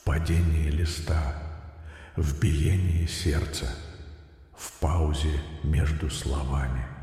падении листа, в биении сердца, в паузе между словами.